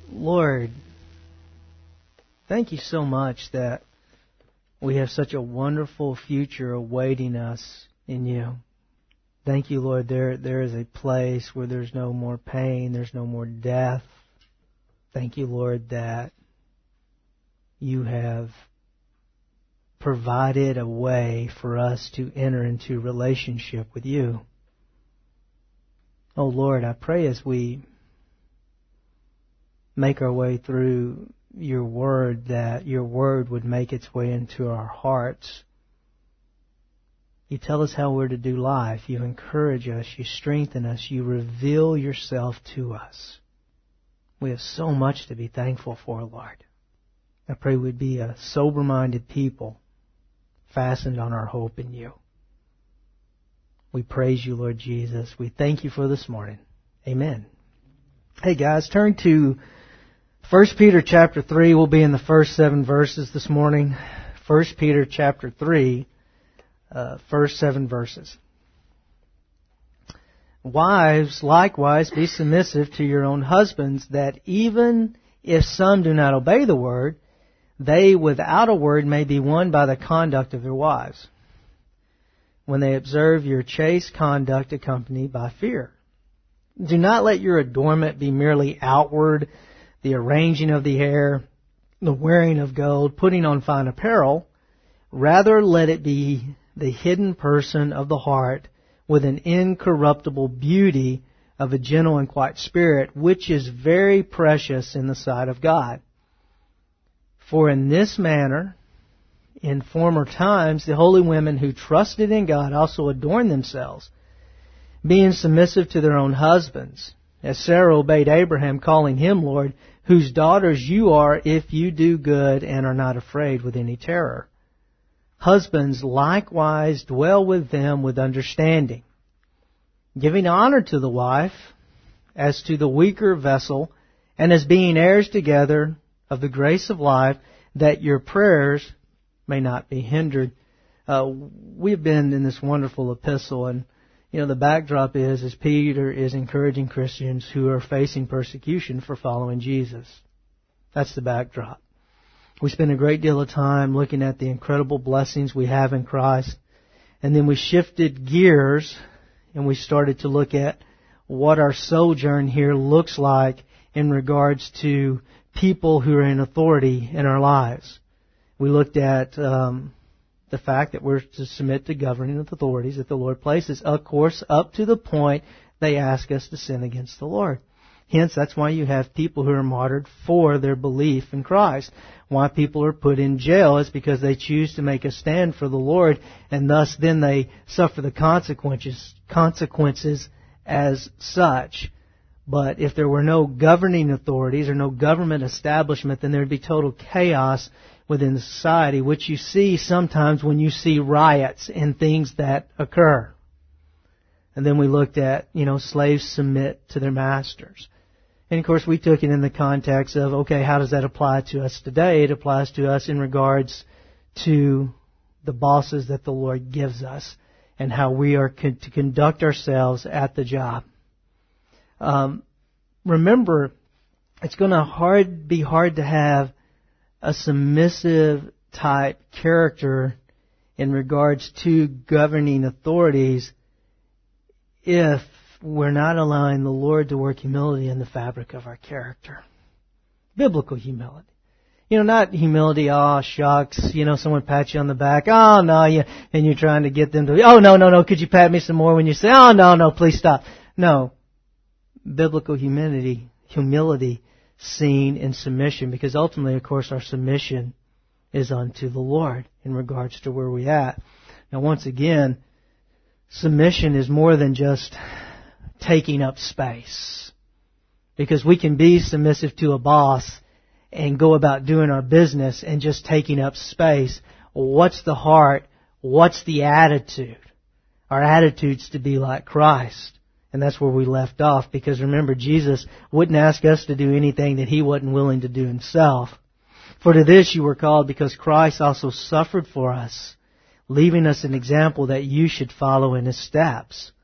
Lord, thank you so much that we have such a wonderful future awaiting us in you. Thank you, Lord, there is a place where there's no more pain, there's no more death. Thank you, Lord, that you have provided a way for us to enter into relationship with you. Oh, Lord, I pray as we make our way through your word, that your word would make its way into our hearts. You tell us how we're to do life. You encourage us. You strengthen us. You reveal yourself to us. We have so much to be thankful for, Lord. I pray we'd be a sober-minded people, fastened on our hope in you. We praise you, Lord Jesus. We thank you for this morning. Amen. Hey guys, turn to 1 Peter chapter 3. We'll be in the first 7 verses this morning. 1 Peter chapter 3, first 7 verses. Wives, likewise, be submissive to your own husbands, that even if some do not obey the word, they without a word may be won by the conduct of their wives, when they observe your chaste conduct accompanied by fear. Do not let your adornment be merely outward, the arranging of the hair, the wearing of gold, putting on fine apparel. Rather, let it be the hidden person of the heart, with an incorruptible beauty of a gentle and quiet spirit, which is very precious in the sight of God. For in this manner, in former times, the holy women who trusted in God also adorned themselves, being submissive to their own husbands, as Sarah obeyed Abraham, calling him Lord, whose daughters you are if you do good and are not afraid with any terror. Husbands likewise dwell with them with understanding, giving honor to the wife as to the weaker vessel, and as being heirs together of the grace of life, that your prayers may not be hindered. We've been in this wonderful epistle, and the backdrop is Peter is encouraging Christians who are facing persecution for following Jesus. That's the backdrop. We spent a great deal of time looking at the incredible blessings we have in Christ, and then we shifted gears and we started to look at what our sojourn here looks like in regards to people who are in authority in our lives. We looked at the fact that we're to submit to governing authorities that the Lord places, of course, up to the point they ask us to sin against the Lord. Hence, that's why you have people who are martyred for their belief in Christ. Why people are put in jail is because they choose to make a stand for the Lord, and thus then they suffer the consequences as such. But if there were no governing authorities or no government establishment, then there would be total chaos within the society, which you see sometimes when you see riots and things that occur. And then we looked at, slaves submit to their masters. And of course we took it in the context of, okay, how does that apply to us today? It applies to us in regards to the bosses that the Lord gives us and how we are to conduct ourselves at the job. Remember, it's going to be hard to have a submissive type character in regards to governing authorities if we're not allowing the Lord to work humility in the fabric of our character. Biblical humility. Not humility, oh shucks, someone pats you on the back, oh no, and you're trying to get them to, oh no, could you pat me some more when you say, oh no, please stop. No. Biblical humility seen in submission, because ultimately, of course, our submission is unto the Lord in regards to where we're at. Now, once again, submission is more than just taking up space, because we can be submissive to a boss and go about doing our business and just taking up space. What's the heart? What's the attitude? Our attitude's to be like Christ. And that's where we left off, because remember, Jesus wouldn't ask us to do anything that He wasn't willing to do Himself. For to this you were called, because Christ also suffered for us, leaving us an example that you should follow in His steps.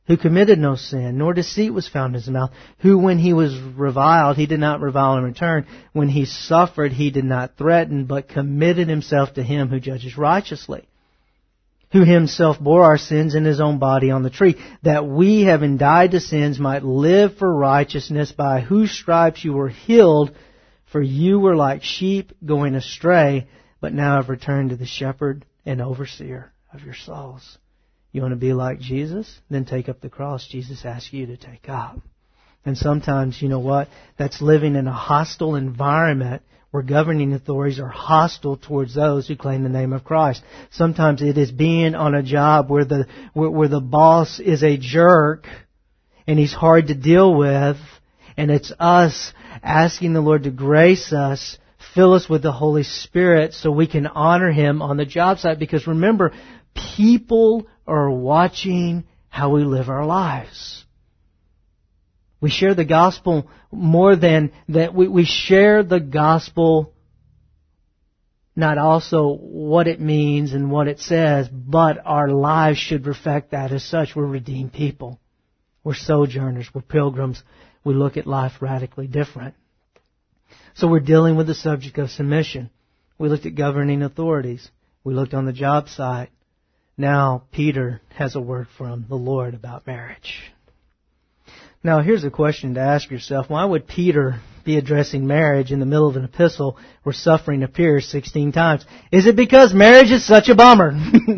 who committed no sin, nor deceit was found in his mouth, who when he was reviled, he did not revile in return. When he suffered, he did not threaten, but committed himself to him who judges righteously, who himself bore our sins in his own body on the tree, that we, having died to sins, might live for righteousness, by whose stripes you were healed. For you were like sheep going astray, but now have returned to the shepherd and overseer of your souls. You want to be like Jesus? Then take up the cross Jesus asks you to take up. And sometimes, you know what? That's living in a hostile environment where governing authorities are hostile towards those who claim the name of Christ. Sometimes it is being on a job where the boss is a jerk and he's hard to deal with, and it's us asking the Lord to grace us, fill us with the Holy Spirit so we can honor Him on the job site. Because remember, people are watching how we live our lives. We share the gospel more than that. We share the gospel, not also what it means and what it says, but our lives should reflect that as such. We're redeemed people. We're sojourners. We're pilgrims. We look at life radically different. So we're dealing with the subject of submission. We looked at governing authorities. We looked on the job site. Now Peter has a word from the Lord about marriage. Now here's a question to ask yourself. Why would Peter be addressing marriage in the middle of an epistle where suffering appears 16 times? Is it because marriage is such a bummer?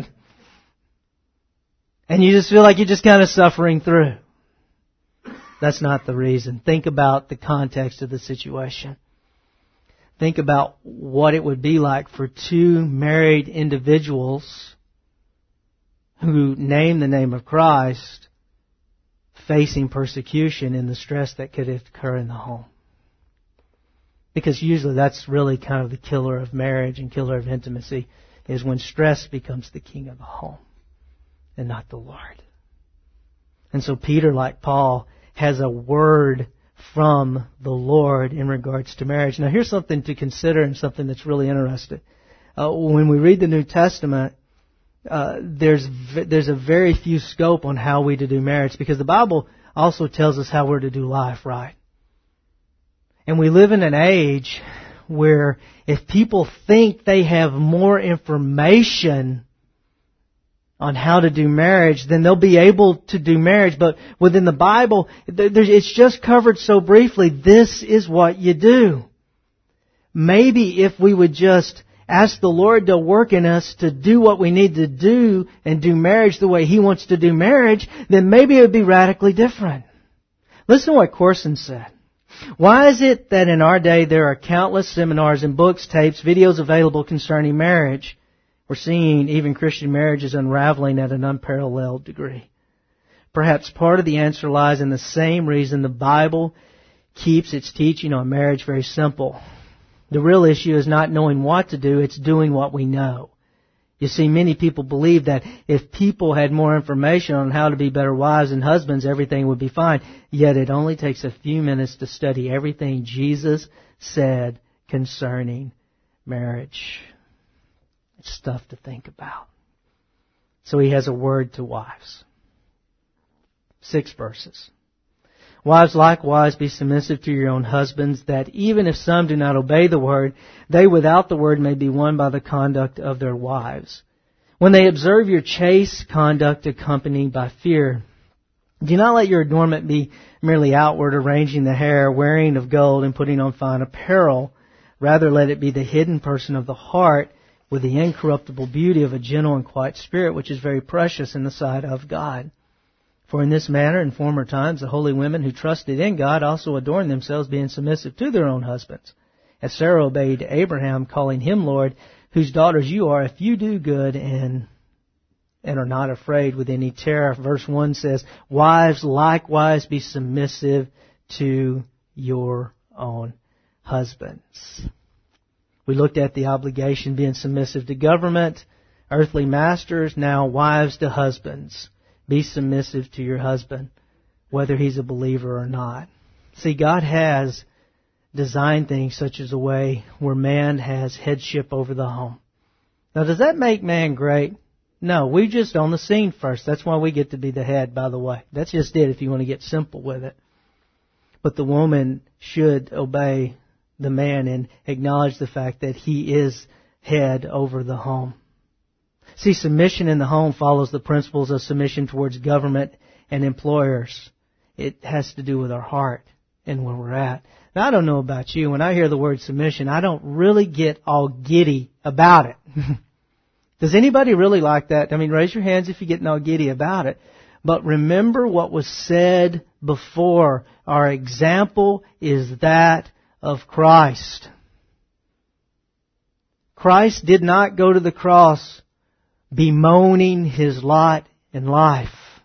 And you just feel like you're just kind of suffering through? That's not the reason. Think about the context of the situation. Think about what it would be like for two married individuals who name the name of Christ facing persecution and the stress that could occur in the home. Because usually that's really kind of the killer of marriage and killer of intimacy, is when stress becomes the king of the home and not the Lord. And so Peter, like Paul, has a word from the Lord in regards to marriage. Now here's something to consider and something that's really interesting. When we read the New Testament, there's a very few scope on how we to do marriage, because the Bible also tells us how we're to do life, right? And we live in an age where if people think they have more information on how to do marriage, then they'll be able to do marriage. But within the Bible, it's just covered so briefly. This is what you do. Maybe if we would just ask the Lord to work in us to do what we need to do and do marriage the way He wants to do marriage, then maybe it would be radically different. Listen to what Corson said. Why is it that in our day there are countless seminars and books, tapes, videos available concerning marriage? We're seeing even Christian marriages unraveling at an unparalleled degree. Perhaps part of the answer lies in the same reason the Bible keeps its teaching on marriage very simple. The real issue is not knowing what to do, it's doing what we know. You see, many people believe that if people had more information on how to be better wives and husbands, everything would be fine. Yet it only takes a few minutes to study everything Jesus said concerning marriage. It's stuff to think about. So He has a word to wives. 6 verses. Wives, likewise, be submissive to your own husbands, that even if some do not obey the word, they without the word may be won by the conduct of their wives. When they observe your chaste conduct accompanied by fear, do not let your adornment be merely outward, arranging the hair, wearing of gold, and putting on fine apparel. Rather, let it be the hidden person of the heart, with the incorruptible beauty of a gentle and quiet spirit, which is very precious in the sight of God. For in this manner, in former times, the holy women who trusted in God also adorned themselves, being submissive to their own husbands. As Sarah obeyed Abraham, calling him Lord, whose daughters you are, if you do good and are not afraid with any terror. Verse 1 says, wives, likewise, be submissive to your own husbands. We looked at the obligation being submissive to government, earthly masters, now wives to husbands. Be submissive to your husband, whether he's a believer or not. See, God has designed things such as a way where man has headship over the home. Now, does that make man great? No, we just on the scene first. That's why we get to be the head, by the way. That's just it if you want to get simple with it. But the woman should obey the man and acknowledge the fact that he is head over the home. See, submission in the home follows the principles of submission towards government and employers. It has to do with our heart and where we're at. Now, I don't know about you. When I hear the word submission, I don't really get all giddy about it. Does anybody really like that? I mean, raise your hands if you're getting all giddy about it. But remember what was said before. Our example is that of Christ. Christ did not go to the cross bemoaning His lot in life.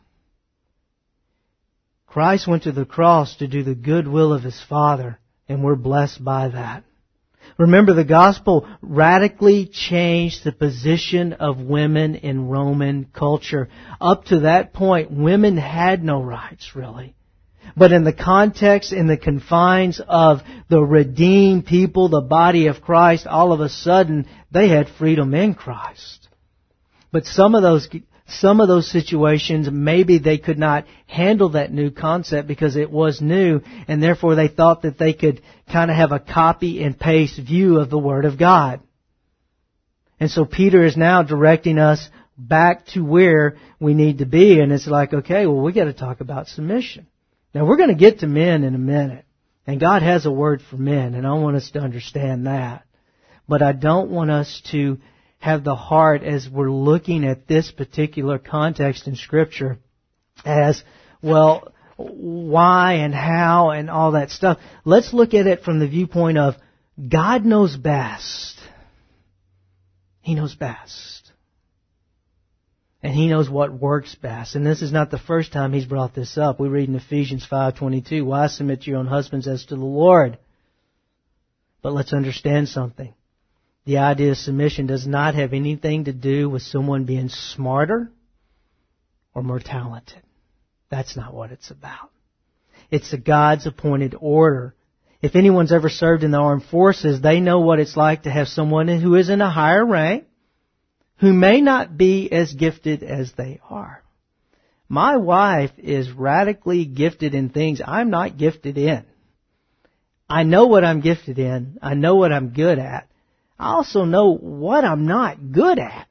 Christ went to the cross to do the good will of His Father, and we're blessed by that. Remember, the gospel radically changed the position of women in Roman culture. Up to that point, women had no rights, really. But in the context, in the confines of the redeemed people, the body of Christ, all of a sudden, they had freedom in Christ. But some of those situations, maybe they could not handle that new concept because it was new, and therefore they thought that they could kind of have a copy and paste view of the Word of God. And so Peter is now directing us back to where we need to be, and it's like, okay, well, we got to talk about submission. Now, we're going to get to men in a minute, and God has a word for men, and I want us to understand that. But I don't want us to have the heart, as we're looking at this particular context in Scripture, as, well, why and how and all that stuff. Let's look at it from the viewpoint of God knows best. He knows best. And He knows what works best. And this is not the first time He's brought this up. We read in Ephesians 5:22, "Wives, submit to your own husbands as to the Lord." But let's understand something. The idea of submission does not have anything to do with someone being smarter or more talented. That's not what it's about. It's a God's appointed order. If anyone's ever served in the armed forces, they know what it's like to have someone who is in a higher rank, who may not be as gifted as they are. My wife is radically gifted in things I'm not gifted in. I know what I'm gifted in. I know what I'm good at. I also know what I'm not good at.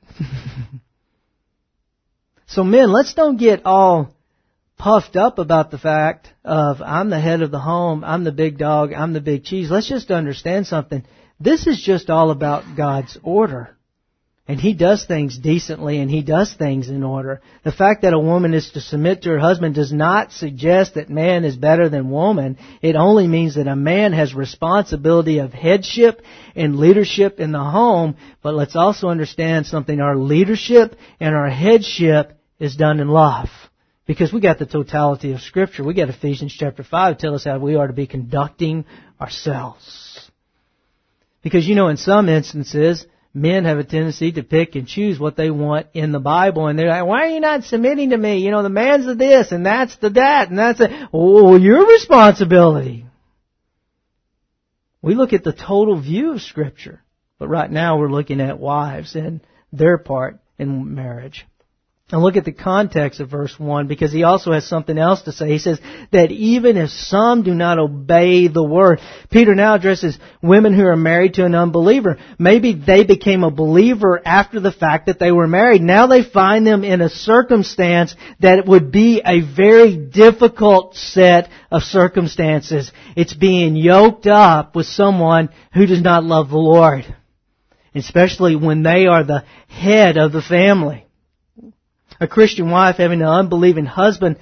So men, let's don't get all puffed up about the fact of I'm the head of the home, I'm the big dog, I'm the big cheese. Let's just understand something. This is just all about God's order. And He does things decently and He does things in order. The fact that a woman is to submit to her husband does not suggest that man is better than woman. It only means that a man has responsibility of headship and leadership in the home. But let's also understand something. Our leadership and our headship is done in love. Because we got the totality of Scripture. We got Ephesians chapter 5 to tell us how we are to be conducting ourselves. Because, in some instances, men have a tendency to pick and choose what they want in the Bible. And they're like, why are you not submitting to me? The man's the this and that's the that and that's it. Oh, your responsibility. We look at the total view of Scripture. But right now we're looking at wives and their part in marriage. And look at the context of verse 1, because he also has something else to say. He says that even if some do not obey the word. Peter now addresses women who are married to an unbeliever. Maybe they became a believer after the fact that they were married. Now they find them in a circumstance that would be a very difficult set of circumstances. It's being yoked up with someone who does not love the Lord. Especially when they are the head of the family. A Christian wife having an unbelieving husband,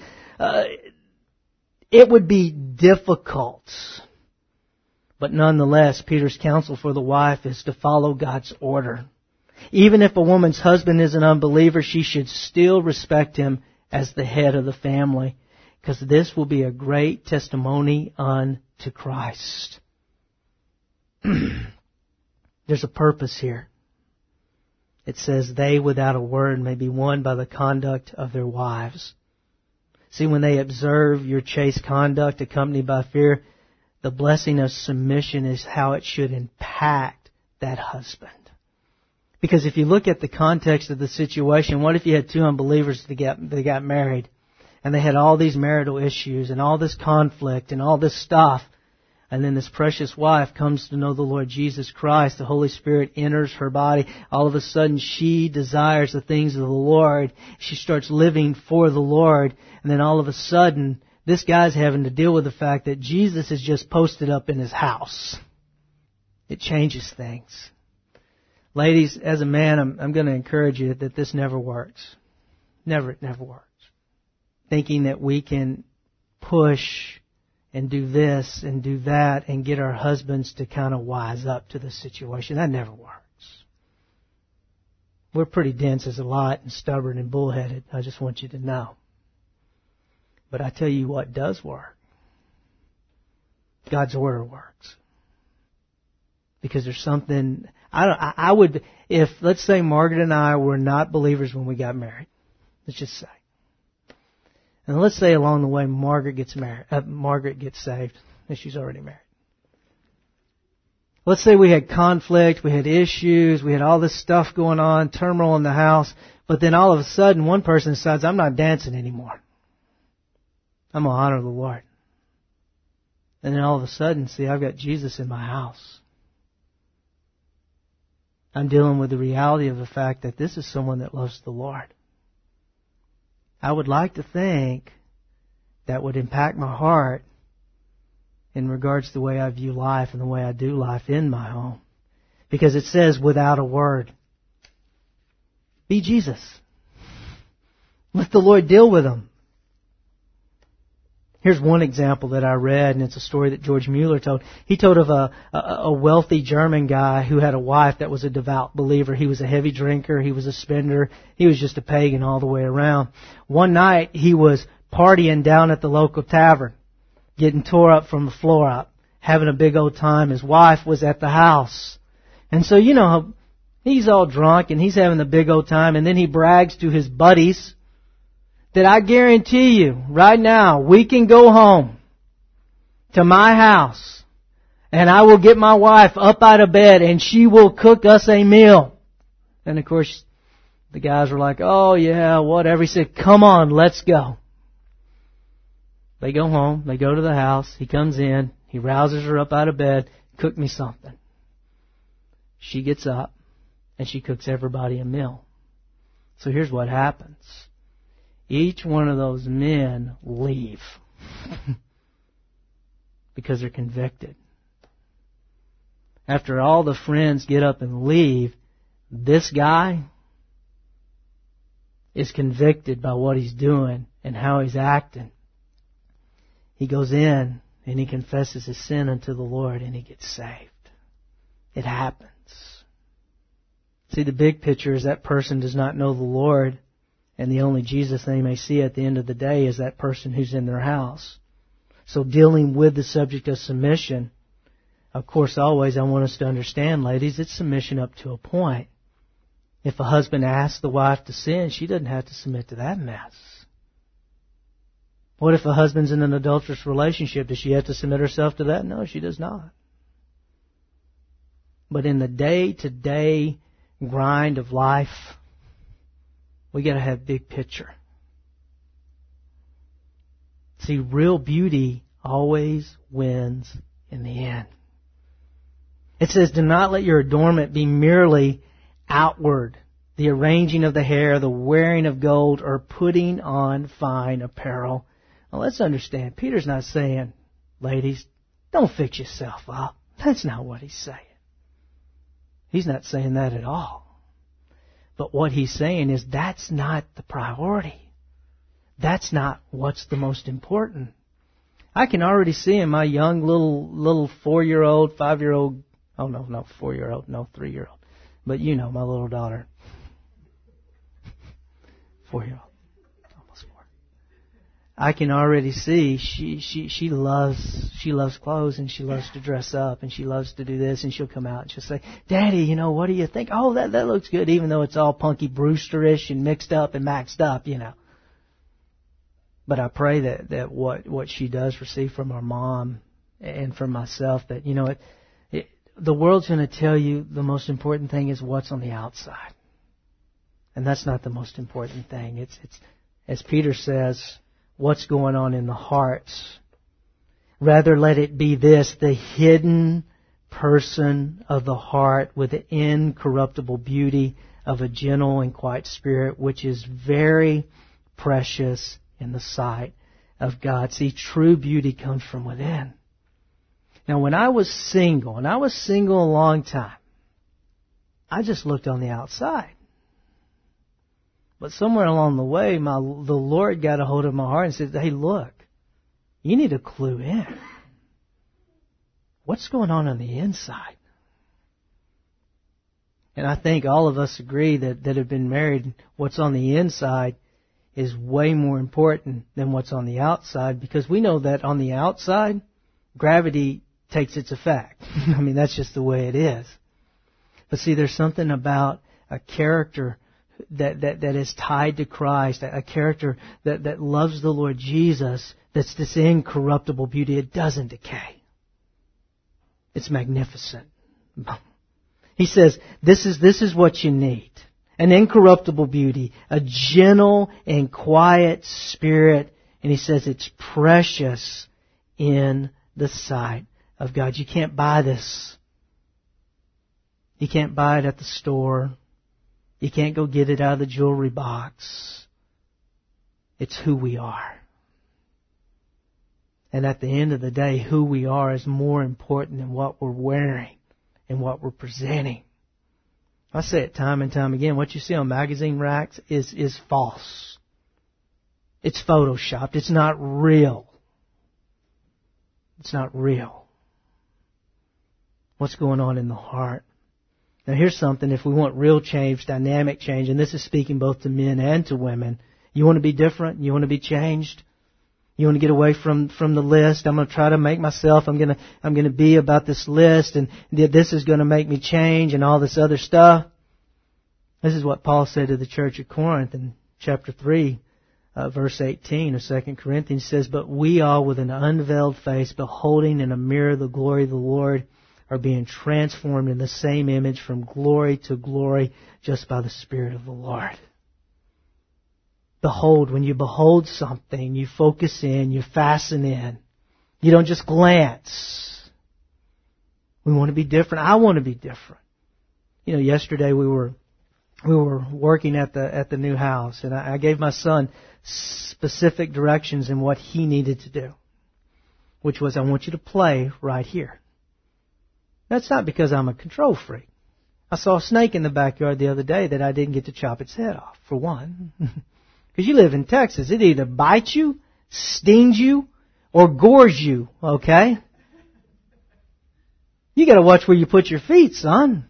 it would be difficult. But nonetheless, Peter's counsel for the wife is to follow God's order. Even if a woman's husband is an unbeliever, she should still respect him as the head of the family, because this will be a great testimony unto Christ. There's a purpose here. It says, they without a word may be won by the conduct of their wives. See, when they observe your chaste conduct accompanied by fear, the blessing of submission is how it should impact that husband. Because if you look at the context of the situation, what if you had two unbelievers that got married, and they had all these marital issues and all this conflict and all this stuff, and then this precious wife comes to know the Lord Jesus Christ, the Holy Spirit enters her body, all of a sudden she desires the things of the Lord, she starts living for the Lord, and then all of a sudden this guy's having to deal with the fact that Jesus is just posted up in his house. It changes things. Ladies, as a man, I'm going to encourage you that this never works. It never works. Thinking that we can push and do this and do that and get our husbands to kind of wise up to the situation. That never works. We're pretty dense as a lot and stubborn and bullheaded. I just want you to know. But I tell you what does work. God's order works. Because there's something, I would, if, let's say Margaret and I were not believers when we got married. Let's just say. And let's say along the way Margaret gets saved, and she's already married. Let's say we had conflict, we had issues, we had all this stuff going on, turmoil in the house, but then all of a sudden one person decides, I'm not dancing anymore. I'm going to honor the Lord. And then all of a sudden, see, I've got Jesus in my house. I'm dealing with the reality of the fact that this is someone that loves the Lord. I would like to think that would impact my heart in regards to the way I view life and the way I do life in my home. Because it says, without a word, be Jesus. Let the Lord deal with them. Here's one example that I read, and it's a story that George Mueller told. He told of a wealthy German guy who had a wife that was a devout believer. He was a heavy drinker. He was a spender. He was just a pagan all the way around. One night, he was partying down at the local tavern, getting tore up from the floor up, having a big old time. His wife was at the house. And so, you know, he's all drunk, and he's having a big old time, and then he brags to his buddies that I guarantee you, right now, we can go home to my house and I will get my wife up out of bed and she will cook us a meal. And of course, the guys were like, oh yeah, whatever. He said, come on, let's go. They go home, they go to the house, he comes in, he rouses her up out of bed, cook me something. She gets up and she cooks everybody a meal. So here's what happens. Each one of those men leave because they're convicted. After all the friends get up and leave, this guy is convicted by what he's doing and how he's acting. He goes in and he confesses his sin unto the Lord and he gets saved. It happens. See, the big picture is that person does not know the Lord. And the only Jesus they may see at the end of the day is that person who's in their house. So dealing with the subject of submission, of course, always I want us to understand, ladies, it's submission up to a point. If a husband asks the wife to sin, she doesn't have to submit to that mess. What if a husband's in an adulterous relationship? Does she have to submit herself to that? No, she does not. But in the day-to-day grind of life, we got to have big picture. See, real beauty always wins in the end. It says, do not let your adornment be merely outward, the arranging of the hair, the wearing of gold, or putting on fine apparel. Now let's understand, Peter's not saying, ladies, don't fix yourself up. That's not what he's saying. He's not saying that at all. But what he's saying is that's not the priority. That's not what's the most important. I can already see in my young little 4-year-old, 5-year-old, oh no, 4-year-old, no, 3-year-old. But you know, my little daughter. 4-year-old. Almost 4. I can already see she loves clothes and she loves to dress up and she loves to do this, and she'll come out and she'll say, Daddy, you know, what do you think? Oh, that looks good, even though it's all Punky Brewster-ish and mixed up and maxed up, you know. But I pray that what she does receive from our mom and from myself, that, you know, the world's going to tell you the most important thing is what's on the outside. And that's not the most important thing. It's as Peter says, what's going on in the hearts. Rather let it be this, the hidden person of the heart with the incorruptible beauty of a gentle and quiet spirit, which is very precious in the sight of God. See, true beauty comes from within. Now, when I was single, and I was single a long time, I just looked on the outside. But somewhere along the way, the Lord got a hold of my heart and said, hey, look, you need to clue in. What's going on the inside? And I think all of us agree that have been married, what's on the inside is way more important than what's on the outside, because we know that on the outside, gravity takes its effect. I mean, that's just the way it is. But see, there's something about a character that is tied to Christ, a character that loves the Lord Jesus, that's this incorruptible beauty. It doesn't decay. It's magnificent. He says, this is what you need. An incorruptible beauty, a gentle and quiet spirit. And he says it's precious in the sight of God. You can't buy this. You can't buy it at the store. You can't go get it out of the jewelry box. It's who we are. And at the end of the day, who we are is more important than what we're wearing and what we're presenting. I say it time and time again. What you see on magazine racks is false. It's photoshopped. It's not real. It's not real. What's going on in the heart? Now here's something, if we want real change, dynamic change, and this is speaking both to men and to women. You want to be different? You want to be changed? You want to get away from the list? I'm going to try to make myself, I'm going to be about this list, and this is going to make me change and all this other stuff. This is what Paul said to the church at Corinth in chapter 3, verse 18 of 2 Corinthians. He says, but we all with an unveiled face, beholding in a mirror the glory of the Lord, are being transformed in the same image from glory to glory just by the Spirit of the Lord. Behold, when you behold something, you focus in, you fasten in. You don't just glance. We want to be different. I want to be different. You know, yesterday we were working at the new house, and I gave my son specific directions in what he needed to do, which was, I want you to play right here. That's not because I'm a control freak. I saw a snake in the backyard the other day that I didn't get to chop its head off, for one. Because you live in Texas. It either bites you, stings you, or gores you, okay? You got to watch where you put your feet, son.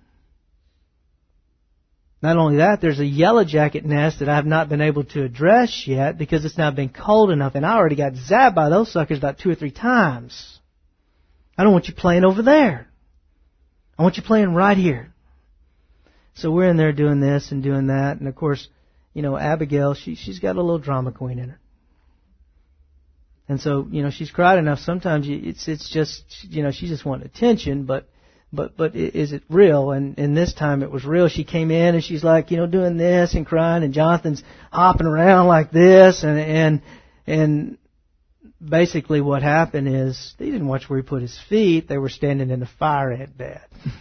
Not only that, there's a yellow jacket nest that I have not been able to address yet because it's not been cold enough, and I already got zapped by those suckers about 2 or 3 times. I don't want you playing over there. I want you playing right here. So we're in there doing this and doing that. And of course, you know, Abigail, she's got a little drama queen in her. And so, you know, she's cried enough. Sometimes it's just, you know, she just wants attention, but is it real? And this time it was real. She came in and she's like, you know, doing this and crying, and Jonathan's hopping around like this, and basically what happened is they didn't watch where he put his feet. They were standing in the fire ant bed.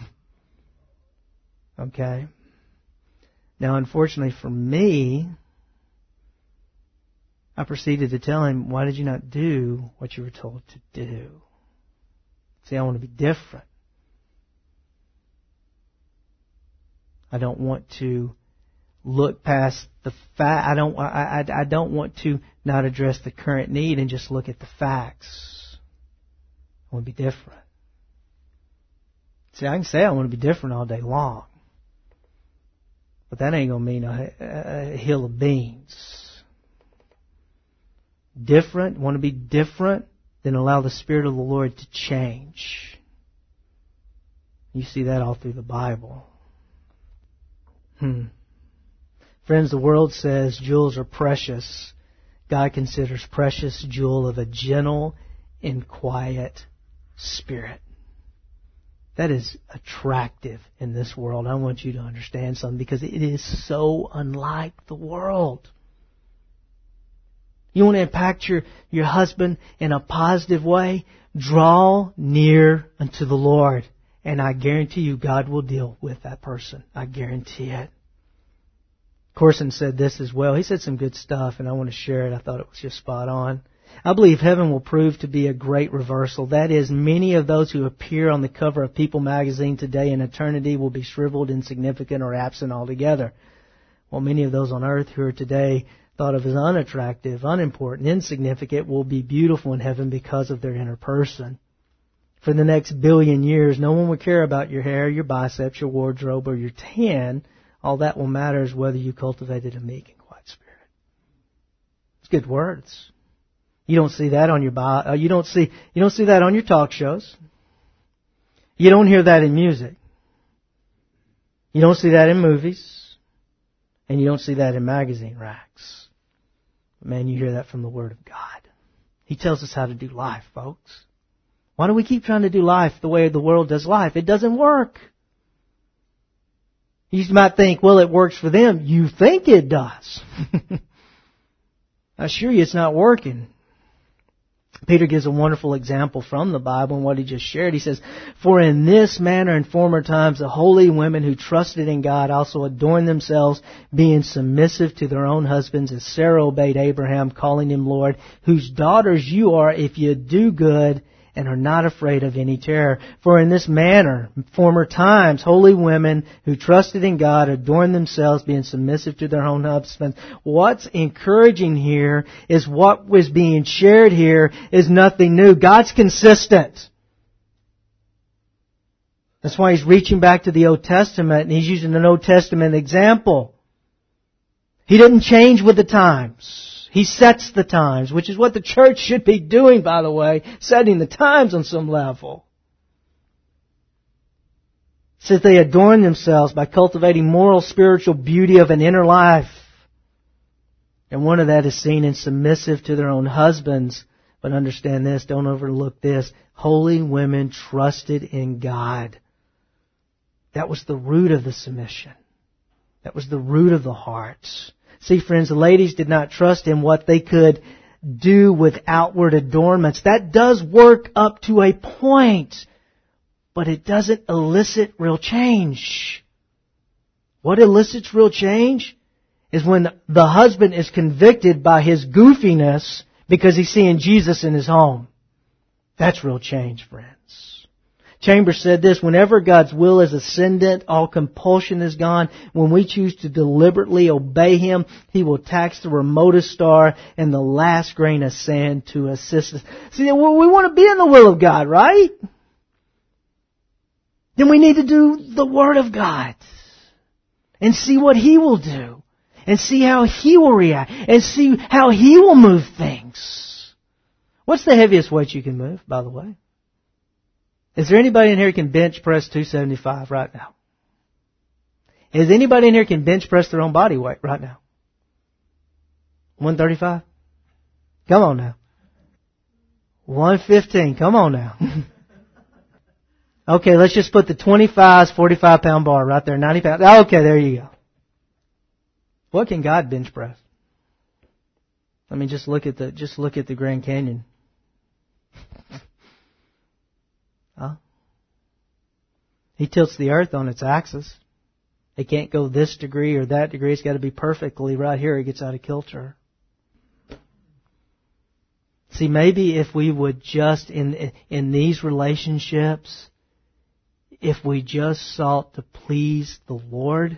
Okay? Now, unfortunately for me, I proceeded to tell him, why did you not do what you were told to do? See, I want to be different. I don't want to look past the fact. I don't want to not address the current need and just look at the facts. I want to be different. See, I can say I want to be different all day long, but that ain't going to mean a hill of beans. Different, want to be different, then allow the Spirit of the Lord to change. You see that all through the Bible. Friends, the world says jewels are precious. God considers precious jewel of a gentle and quiet spirit. That is attractive in this world. I want you to understand something because it is so unlike the world. You want to impact your husband in a positive way? Draw near unto the Lord. And I guarantee you God will deal with that person. I guarantee it. Corson said this as well. He said some good stuff and I want to share it. I thought it was just spot on. I believe heaven will prove to be a great reversal. That is, many of those who appear on the cover of People magazine today in eternity will be shriveled, insignificant, or absent altogether. While many of those on earth who are today thought of as unattractive, unimportant, insignificant will be beautiful in heaven because of their inner person. For the next billion years, no one will care about your hair, your biceps, your wardrobe, or your tan. All that will matter is whether you cultivated a meek and quiet spirit. It's good words. You don't see that on your you don't see that on your talk shows. You don't hear that in music. You don't see that in movies. And you don't see that in magazine racks. But man, you hear that from the Word of God. He tells us how to do life, folks. Why do we keep trying to do life the way the world does life? It doesn't work. You might think, well, it works for them. You think it does. I assure you it's not working. Peter gives a wonderful example from the Bible and what he just shared. He says, "For in this manner in former times the holy women who trusted in God also adorned themselves, being submissive to their own husbands, as Sarah obeyed Abraham, calling him Lord, whose daughters you are if you do good and are not afraid of any terror. For in this manner, in former times, holy women who trusted in God adorned themselves, being submissive to their own husbands." What's encouraging here is what was being shared here is nothing new. God's consistent. That's why He's reaching back to the Old Testament and He's using an Old Testament example. He didn't change with the times. He sets the times, which is what the church should be doing, by the way, setting the times on some level. It says they adorn themselves by cultivating moral, spiritual beauty of an inner life. And one of that is seen in submissive to their own husbands. But understand this, don't overlook this. Holy women trusted in God. That was the root of the submission. That was the root of the hearts. See, friends, the ladies did not trust in what they could do with outward adornments. That does work up to a point, but it doesn't elicit real change. What elicits real change is when the husband is convicted by his goofiness because he's seeing Jesus in his home. That's real change, friends. Chambers said this, "Whenever God's will is ascendant, all compulsion is gone. When we choose to deliberately obey Him, He will tax the remotest star and the last grain of sand to assist us." See, we want to be in the will of God, right? Then we need to do the Word of God and see what He will do and see how He will react and see how He will move things. What's the heaviest weight you can move, by the way? Is there anybody in here who can bench press 275 right now? Is anybody in here who can bench press their own body weight right now? 135? Come on now. 115. Come on now. Okay, let's just put the 25's 45-pound bar right there, 90 pounds. Okay, there you go. What can God bench press? I mean, just look at the Grand Canyon. Huh? He tilts the earth on its axis. It can't go this degree or that degree. It's got to be perfectly right here. It gets out of kilter. See, maybe if we would just, in these relationships, if we just sought to please the Lord,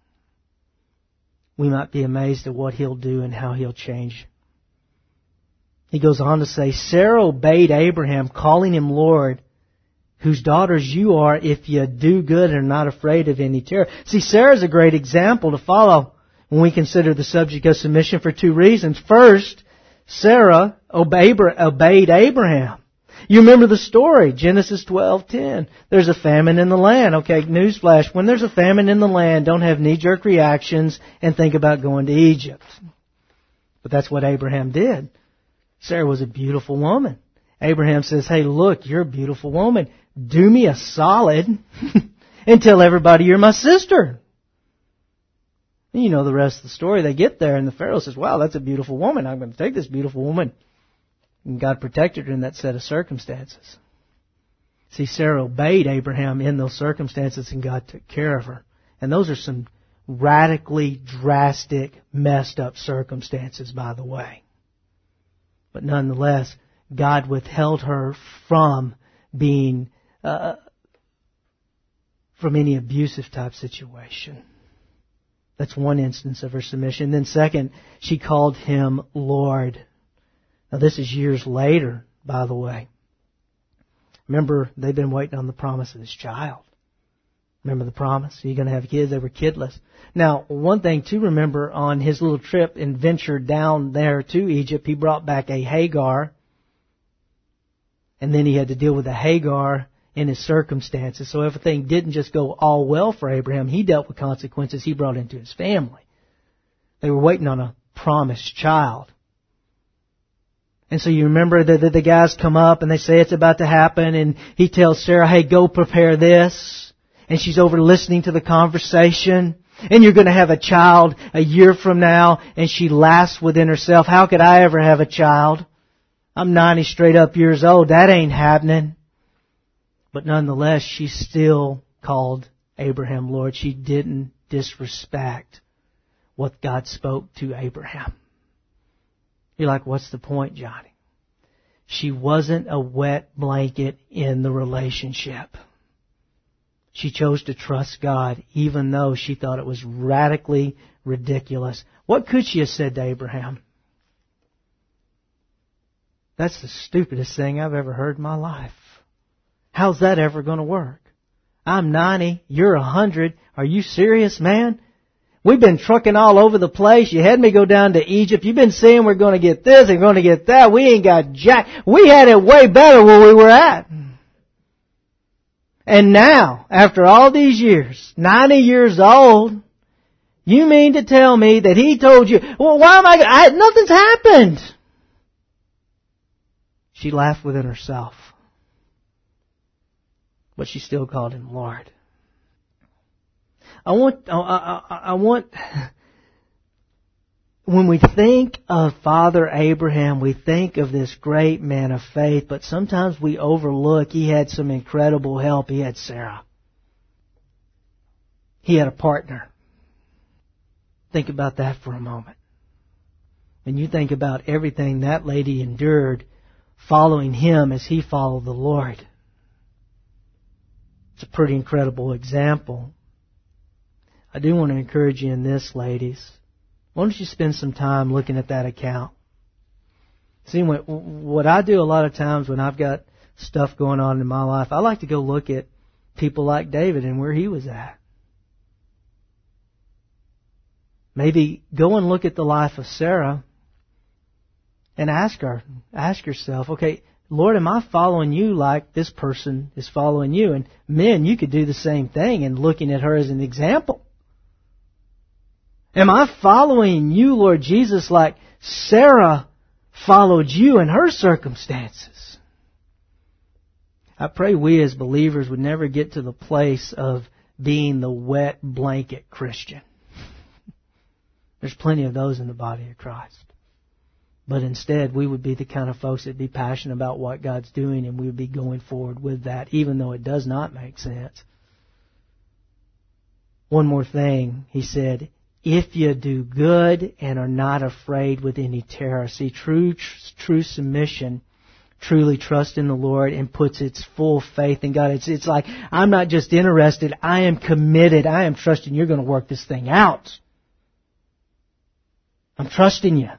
we might be amazed at what He'll do and how He'll change. He goes on to say, "Sarah obeyed Abraham, calling him Lord, whose daughters you are if you do good and are not afraid of any terror." See, Sarah's a great example to follow when we consider the subject of submission for two reasons. First, Sarah obeyed Abraham. You remember the story, Genesis 12:10. There's a famine in the land. Okay, newsflash. When there's a famine in the land, don't have knee-jerk reactions and think about going to Egypt. But that's what Abraham did. Sarah was a beautiful woman. Abraham says, "Hey, look, you're a beautiful woman. do me a solid and tell everybody you're my sister. And you know the rest of the story. They get there and the Pharaoh says, wow, that's a beautiful woman. I'm going to take this beautiful woman. And God protected her in that set of circumstances. See, Sarah obeyed Abraham in those circumstances and God took care of her. And those are some radically drastic, messed up circumstances, by the way. But nonetheless, God withheld her from being, from any abusive type situation. That's one instance of her submission. Then second, she called him Lord. Now this is years later, by the way. Remember, they've been waiting on the promise of this child. Remember the promise? You're going to have kids. They were kidless. Now, one thing to remember on his little trip and venture down there to Egypt, he brought back a Hagar. And then he had to deal with the Hagar in his circumstances. So everything didn't just go all well for Abraham. He dealt with consequences he brought into his family. They were waiting on a promised child. And so you remember that the guys come up and they say it's about to happen. And he tells Sarah, hey, go prepare this. And she's over listening to the conversation. And you're going to have a child a year from now. And she laughs within herself. How could I ever have a child? I'm 90 straight up years old. That ain't happening. But nonetheless, she still called Abraham Lord. She didn't disrespect what God spoke to Abraham. You're like, what's the point, Johnny? She wasn't a wet blanket in the relationship. She chose to trust God even though she thought it was radically ridiculous. What could she have said to Abraham? That's the stupidest thing I've ever heard in my life. How's that ever going to work? I'm 90, you're 100. Are you serious, man? We've been trucking all over the place. You had me go down to Egypt. You've been saying we're going to get this and going to get that. We ain't got jack. We had it way better where we were at. And now, after all these years, 90 years old, you mean to tell me that he told you, well, why am nothing's happened. She laughed within herself. But she still called him Lord. I want, when we think of Father Abraham, we think of this great man of faith, but sometimes we overlook he had some incredible help. He had Sarah. He had a partner. Think about that for a moment. And you think about everything that lady endured following him as he followed the Lord. It's a pretty incredible example. I do want to encourage you in this, ladies. Why don't you spend some time looking at that account? See, what I do a lot of times when I've got stuff going on in my life, I like to go look at people like David and where he was at. Maybe go and look at the life of Sarah and ask yourself, okay, Lord, am I following you like this person is following you? And men, you could do the same thing and looking at her as an example. Am I following you, Lord Jesus, like Sarah followed you in her circumstances? I pray we as believers would never get to the place of being the wet blanket Christian. There's plenty of those in the body of Christ. But instead, we would be the kind of folks that be passionate about what God's doing, and we would be going forward with that, even though it does not make sense. One more thing, he said, if you do good and are not afraid with any terror. See, true submission truly trusts in the Lord and puts its full faith in God. It's like, I'm not just interested, I am committed. I am trusting you're going to work this thing out. I'm trusting you.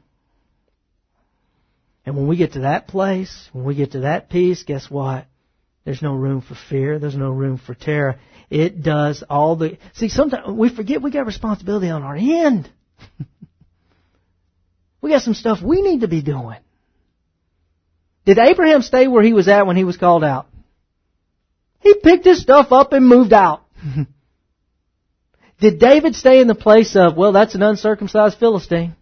And when we get to that place, when we get to that peace, guess what? There's no room for fear. There's no room for terror. It does all the... See, sometimes we forget we got responsibility on our end. We got some stuff we need to be doing. Did Abraham stay where he was at when he was called out? He picked his stuff up and moved out. Did David stay in the place of, well, that's an uncircumcised Philistine?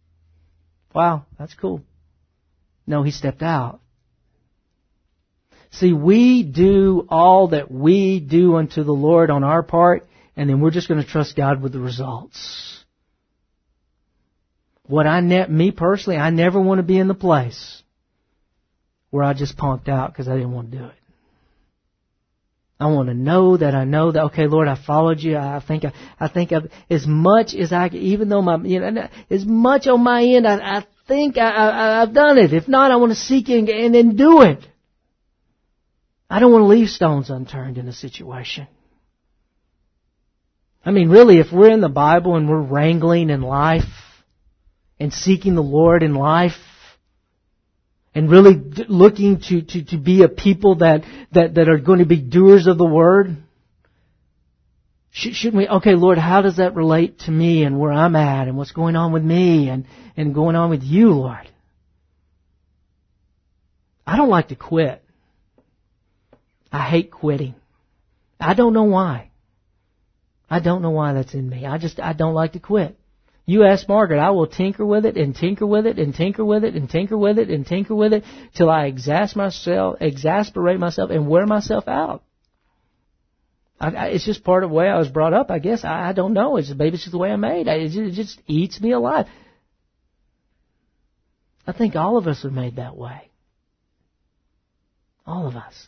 Wow, that's cool. No, he stepped out. See, we do all that we do unto the Lord on our part, and then we're just going to trust God with the results. Me personally, I never want to be in the place where I just punked out because I didn't want to do it. I want to know that okay, Lord, I followed you. I think I've, as much as I, even though as much on my end, I think I've done it. If not, I want to seek it and then do it. I don't want to leave stones unturned in a situation. I mean, really, if we're in the Bible and we're wrangling in life and seeking the Lord in life and really looking to be a people that are going to be doers of the Word, shouldn't we, okay, Lord, how does that relate to me and where I'm at and what's going on with me and going on with you, Lord? I don't like to quit. I hate quitting. I don't know why. I don't know why that's in me. I don't like to quit. You ask Margaret, I will tinker with it and tinker with it and tinker with it and tinker with it and tinker with it till I exasperate myself and wear myself out. It's just part of the way I was brought up, I guess. I don't know. It's just the way I'm made. It just eats me alive. I think all of us are made that way. All of us.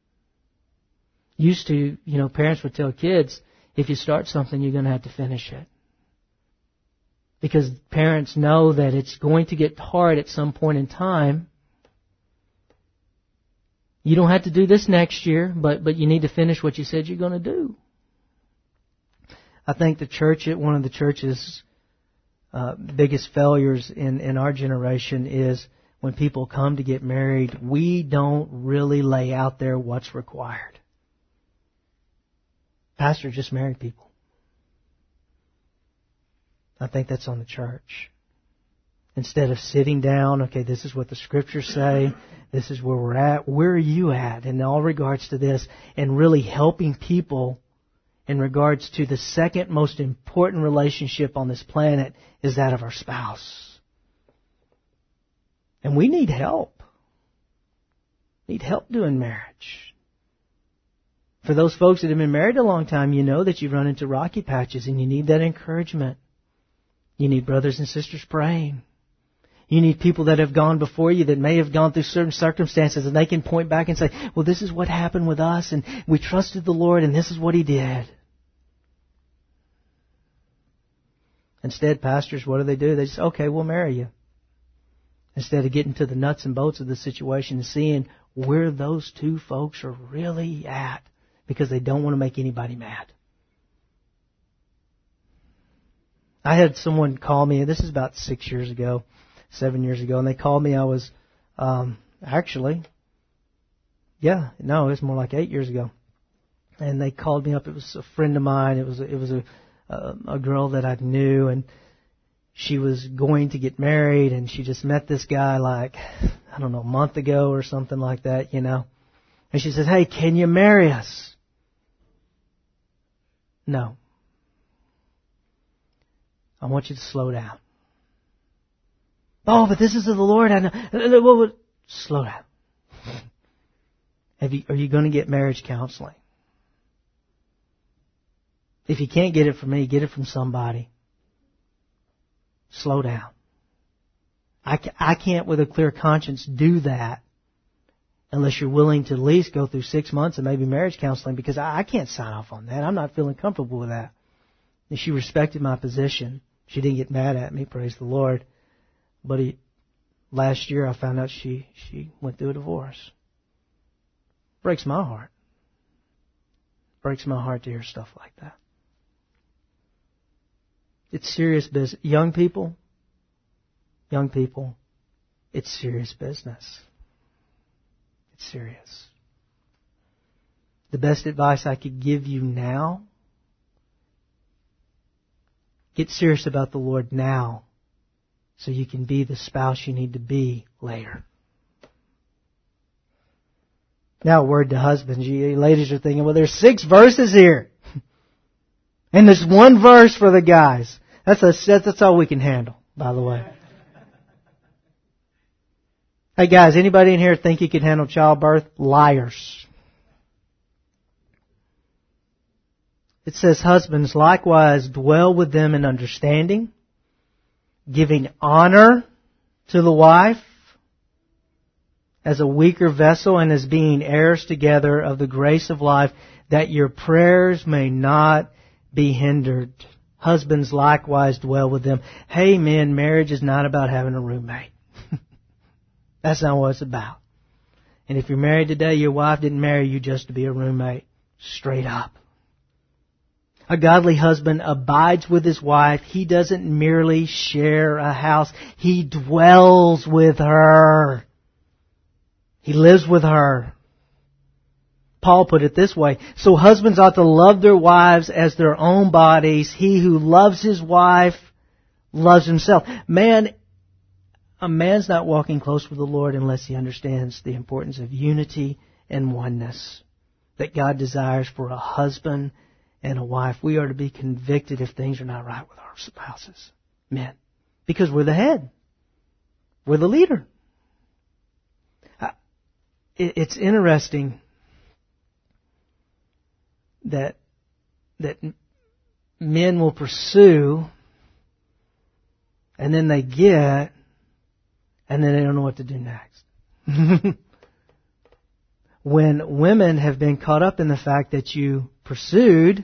Used to, parents would tell kids, if you start something, you're going to have to finish it. Because parents know that it's going to get hard at some point in time. You don't have to do this next year, but you need to finish what you said you're going to do. I think one of the church's biggest failures in our generation is when people come to get married, we don't really lay out there what's required. Pastor just married people. I think that's on the church. Instead of sitting down, okay, this is what the Scriptures say, this is where we're at, where are you at in all regards to this, and really helping people in regards to the second most important relationship on this planet is that of our spouse. And we need help. Need help doing marriage. For those folks that have been married a long time, you know that you've run into rocky patches and you need that encouragement. You need brothers and sisters praying. You need people that have gone before you that may have gone through certain circumstances and they can point back and say, well, this is what happened with us and we trusted the Lord and this is what He did. Instead, pastors, what do? They just, okay, we'll marry you. Instead of getting to the nuts and bolts of the situation and seeing where those two folks are really at because they don't want to make anybody mad. I had someone call me, this is about 7 years ago, and they called me. I was, it was more like 8 years ago. And they called me up. It was a friend of mine. It was a girl that I knew, and she was going to get married, and she just met this guy a month ago or something like that, And she said, hey, can you marry us? No. I want you to slow down. Oh, but this is of the Lord. I know. Slow down. Are you going to get marriage counseling? If you can't get it from me, get it from somebody. Slow down. I can't with a clear conscience do that unless you're willing to at least go through 6 months of maybe marriage counseling, because I can't sign off on that. I'm not feeling comfortable with that. And she respected my position. She didn't get mad at me, praise the Lord. But last year I found out she went through a divorce. Breaks my heart. Breaks my heart to hear stuff like that. It's serious business. Young people, it's serious business. It's serious. The best advice I could give you now, get serious about the Lord now so you can be the spouse you need to be later. Now a word to husbands. You ladies are thinking, well, there's 6 verses here. And there's 1 verse for the guys. That's all we can handle, by the way. Hey guys, anybody in here think you can handle childbirth? Liars. It says, husbands, likewise dwell with them in understanding, giving honor to the wife as a weaker vessel and as being heirs together of the grace of life, that your prayers may not be hindered. Husbands likewise dwell with them. Hey men, marriage is not about having a roommate. That's not what it's about. And if you're married today, your wife didn't marry you just to be a roommate. Straight up. A godly husband abides with his wife. He doesn't merely share a house. He dwells with her. He lives with her. Paul put it this way. So husbands ought to love their wives as their own bodies. He who loves his wife loves himself. A man's not walking close with the Lord unless he understands the importance of unity and oneness that God desires for a husband and a wife. We are to be convicted if things are not right with our spouses, men, because we're the head. We're the leader. It's interesting that men will pursue, and then they get, and then they don't know what to do next. When women have been caught up in the fact that you pursued,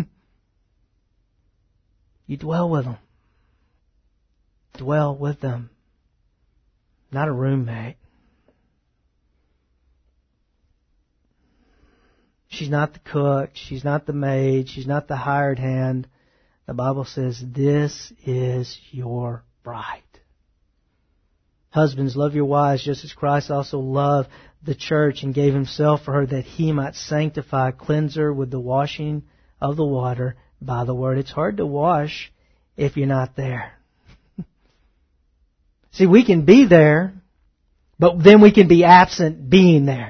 you dwell with them. Dwell with them. Not a roommate. She's not the cook. She's not the maid. She's not the hired hand. The Bible says, this is your bride. Husbands, love your wives just as Christ also loved the church and gave himself for her, that he might sanctify, cleanse her with the washing of the water by the word. It's hard to wash if you're not there. See, we can be there, but then we can be absent being there.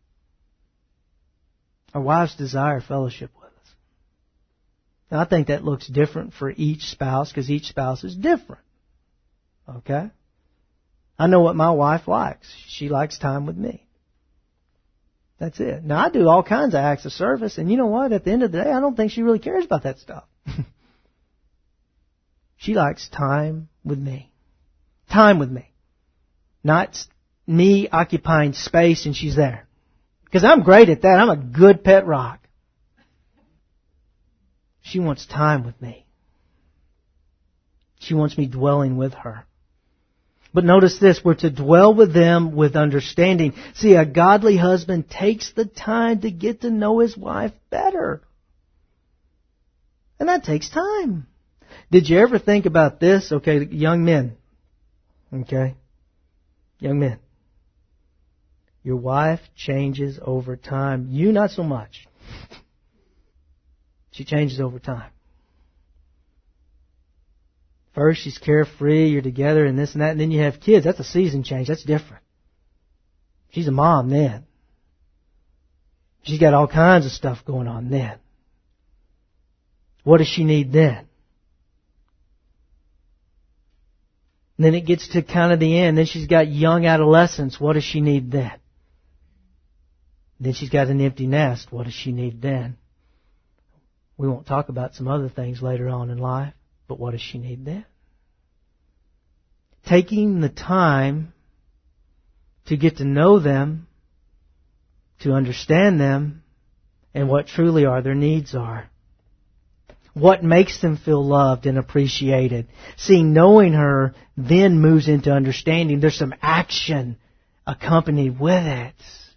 Our wives desire fellowship with us. Now, I think that looks different for each spouse because each spouse is different. Okay? I know what my wife likes. She likes time with me. That's it. Now, I do all kinds of acts of service, and you know what? At the end of the day, I don't think she really cares about that stuff. She likes time with me. Time with me. Not me occupying space and she's there. Because I'm great at that. I'm a good pet rock. She wants time with me. She wants me dwelling with her. But notice this, we're to dwell with them with understanding. See, a godly husband takes the time to get to know his wife better. And that takes time. Did you ever think about this? Okay, young men. Okay? Young men. Your wife changes over time. You not so much. She changes over time. First, she's carefree, you're together and this and that, and then you have kids. That's a season change. That's different. She's a mom then. She's got all kinds of stuff going on then. What does she need then? And then it gets to kind of the end. Then she's got young adolescence. What does she need then? Then she's got an empty nest. What does she need then? We won't talk about some other things later on in life, but what does she need then? Taking the time to get to know them, to understand them, and what truly are their needs are. What makes them feel loved and appreciated. See, knowing her then moves into understanding. There's some action accompanied with it.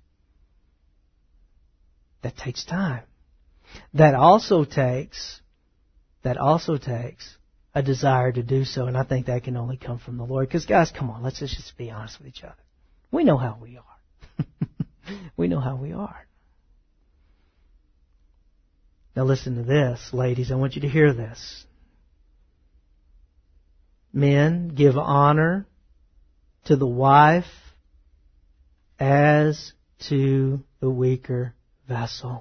That takes time. That also takes a desire to do so, and I think that can only come from the Lord. Because guys, come on, let's just be honest with each other. We know how we are. We know how we are. Now listen to this, ladies. I want you to hear this. Men, give honor to the wife as to the weaker vessel.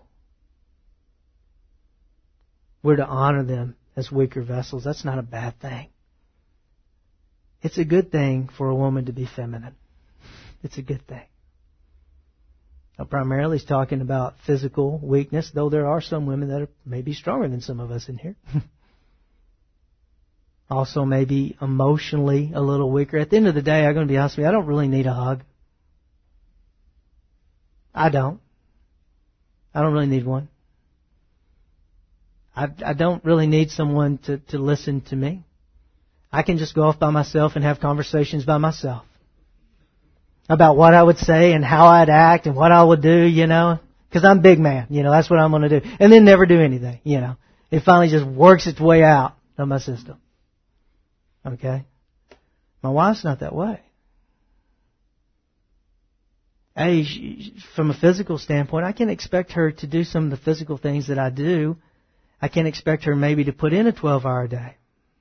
We're to honor them as weaker vessels. That's not a bad thing. It's a good thing for a woman to be feminine. It's a good thing. Now, primarily he's talking about physical weakness, though there are some women that are maybe stronger than some of us in here. Also maybe emotionally a little weaker. At the end of the day, I'm going to be honest with you, I don't really need a hug. I don't really need one. I don't really need someone to listen to me. I can just go off by myself and have conversations by myself about what I would say and how I'd act and what I would do, because I'm big man, that's what I'm going to do. And then never do anything, It finally just works its way out of my system. Okay? My wife's not that way. From a physical standpoint, I can't expect her to do some of the physical things that I do. I can't expect her maybe to put in a 12-hour day.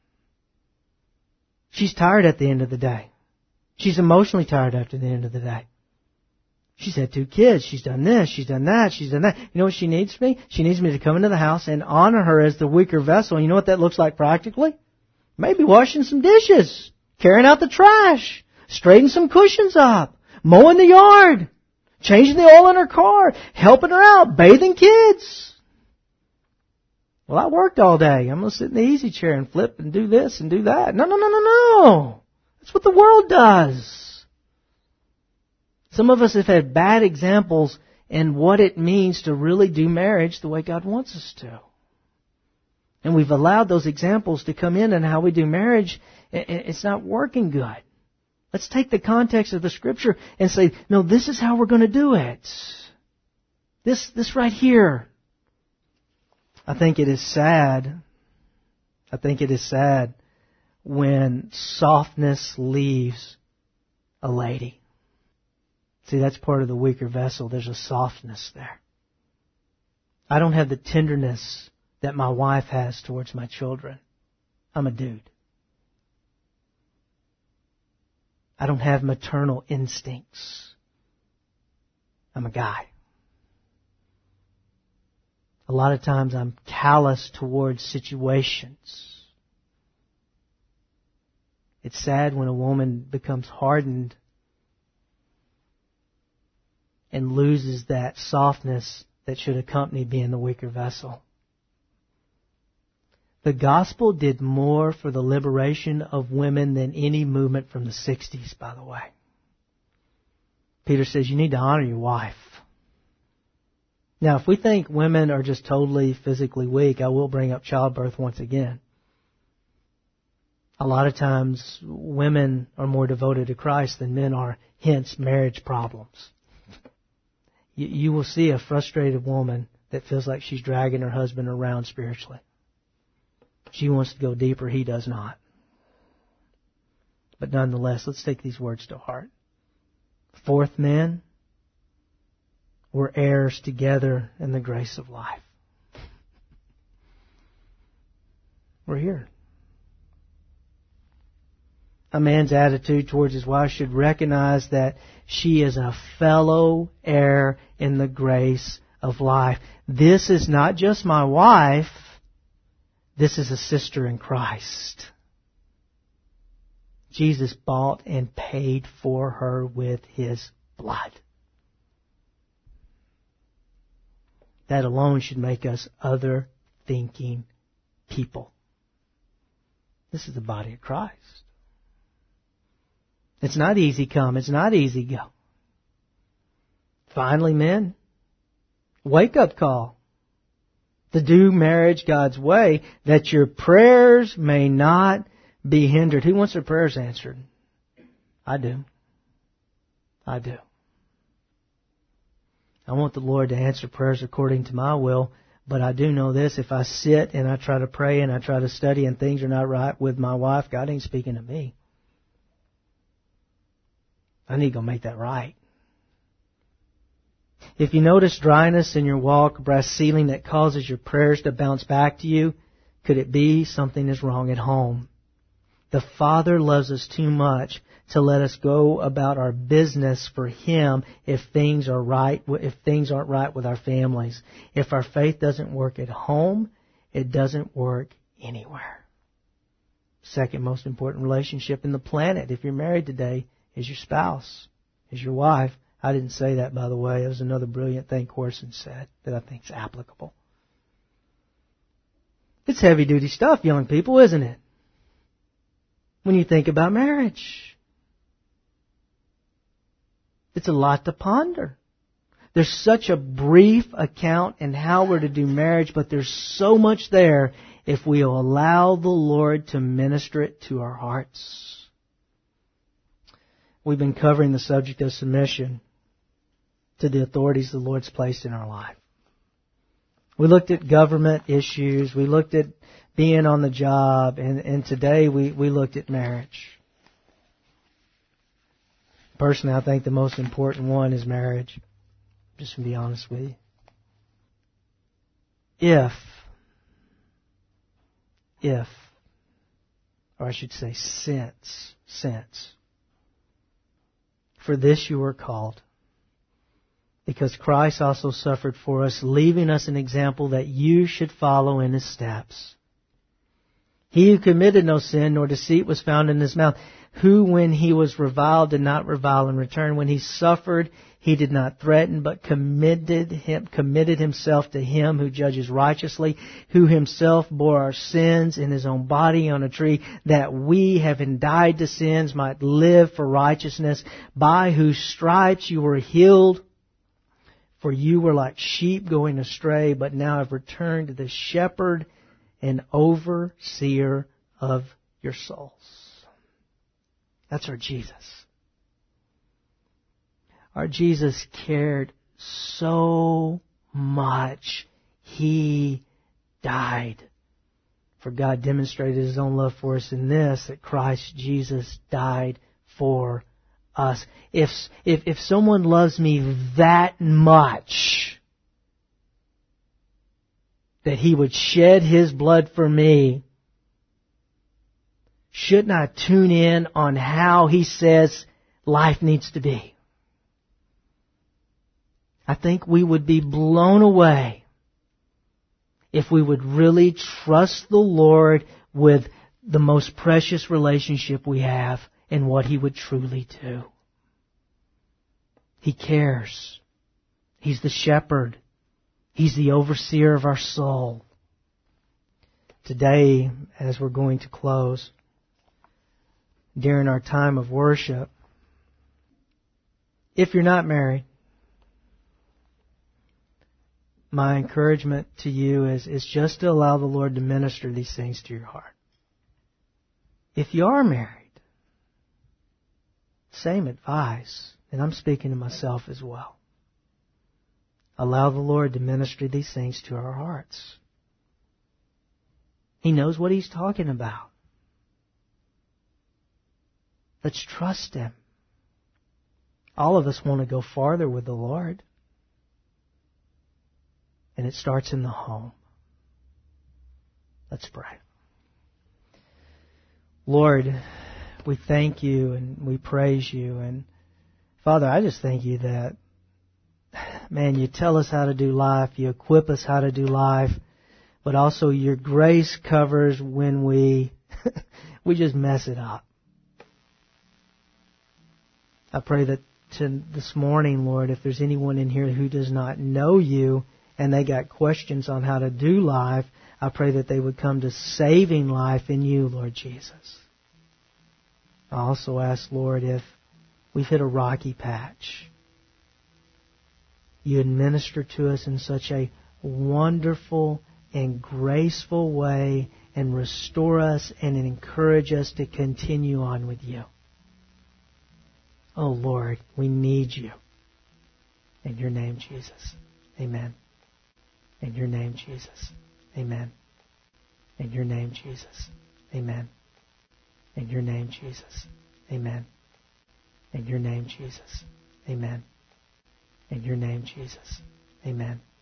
She's tired at the end of the day. She's emotionally tired after the end of the day. She's had 2 kids. She's done this. She's done that. She's done that. You know what she needs me? She needs me to come into the house and honor her as the weaker vessel. You know what that looks like practically? Maybe washing some dishes, carrying out the trash, straightening some cushions up, mowing the yard, changing the oil in her car, helping her out, bathing kids. Well, I worked all day. I'm going to sit in the easy chair and flip and do this and do that. No. That's what the world does. Some of us have had bad examples in what it means to really do marriage the way God wants us to. And we've allowed those examples to come in how we do marriage. It's not working good. Let's take the context of the Scripture and say, no, this is how we're going to do it. This right here. I think it is sad when softness leaves a lady. See, that's part of the weaker vessel. There's a softness there. I don't have the tenderness that my wife has towards my children. I'm a dude. I don't have maternal instincts. I'm a guy. A lot of times I'm callous towards situations. It's sad when a woman becomes hardened and loses that softness that should accompany being the weaker vessel. The gospel did more for the liberation of women than any movement from the 60s, by the way. Peter says you need to honor your wife. Now, if we think women are just totally physically weak, I will bring up childbirth once again. A lot of times, women are more devoted to Christ than men are, hence marriage problems. You will see a frustrated woman that feels like she's dragging her husband around spiritually. She wants to go deeper, he does not. But nonetheless, let's take these words to heart. 4th, men, we're heirs together in the grace of life. We're here. A man's attitude towards his wife should recognize that she is a fellow heir in the grace of life. This is not just my wife. This is a sister in Christ. Jesus bought and paid for her with His blood. That alone should make us other-thinking people. This is the body of Christ. It's not easy come. It's not easy go. Finally, men, wake-up call. To do marriage God's way, that your prayers may not be hindered. Who wants their prayers answered? I do. I want the Lord to answer prayers according to my will, but I do know this. If I sit and I try to pray and I try to study and things are not right with my wife, God ain't speaking to me. I need to go make that right. If you notice dryness in your walk, a brass ceiling that causes your prayers to bounce back to you, could it be something is wrong at home? The Father loves us too much to let us go about our business for Him if things are right, if things aren't right with our families. If our faith doesn't work at home, it doesn't work anywhere. Second most important relationship in the planet, if you're married today, is your spouse, as your wife. I didn't say that, by the way. It was another brilliant thing Corson said that I think is applicable. It's heavy-duty stuff, young people, isn't it? When you think about marriage. It's a lot to ponder. There's such a brief account in how we're to do marriage, but there's so much there if we'll allow the Lord to minister it to our hearts. We've been covering the subject of submission to the authorities the Lord's placed in our life. We looked at government issues. We looked at being on the job. And today we looked at marriage. Personally, I think the most important one is marriage. Just to be honest with you. If, or I should say since, for this you were called, because Christ also suffered for us, leaving us an example that you should follow in His steps. He who committed no sin, nor deceit was found in His mouth, who when He was reviled did not revile in return. When He suffered, He did not threaten, but committed Himself to Him who judges righteously, who Himself bore our sins in His own body on a tree, that we, having died to sins, might live for righteousness, by whose stripes you were healed. For you were like sheep going astray, but now have returned to the shepherd and overseer of your souls. That's our Jesus. Our Jesus cared so much, He died. For God demonstrated His own love for us in this, that Christ Jesus died for us. If someone loves me that much, that He would shed His blood for me, shouldn't I tune in on how He says life needs to be? I think we would be blown away if we would really trust the Lord with the most precious relationship we have and what He would truly do. He cares. He's the shepherd. He's the overseer of our soul. Today, as we're going to close, during our time of worship, if you're not married, my encouragement to you is just to allow the Lord to minister these things to your heart. If you are married, same advice, and I'm speaking to myself as well. Allow the Lord to minister these things to our hearts. He knows what He's talking about. Let's trust Him. All of us want to go farther with the Lord. And it starts in the home. Let's pray. Lord, we thank You and we praise You. And Father, I just thank You that, man, You tell us how to do life. You equip us how to do life. But also Your grace covers when we just mess it up. I pray that this morning, Lord, if there's anyone in here who does not know You and they got questions on how to do life, I pray that they would come to saving life in You, Lord Jesus. I also ask, Lord, if we've hit a rocky patch, You administer to us in such a wonderful and graceful way and restore us and encourage us to continue on with You. Oh, Lord, we need You. In Your name, Jesus. Amen. In Your name, Jesus. Amen. In Your name, Jesus. Amen. In Your name, Jesus. Amen. In Your name, Jesus. Amen. In Your name, Jesus. Amen.